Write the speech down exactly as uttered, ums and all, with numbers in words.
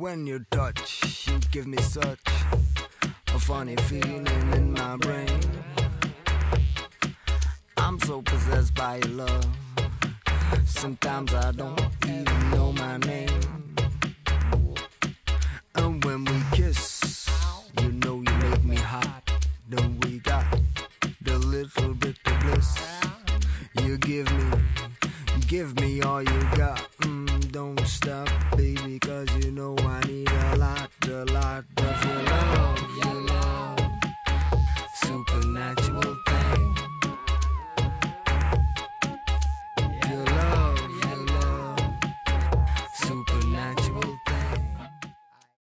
When you touch, you give me such a funny feeling in my brain. I'm so possessed by your love. Sometimes I don't even know my name. And when we kiss, you know you make me hot. Then we got the little bit of bliss. You give me, give me all you got. Mm, don't stop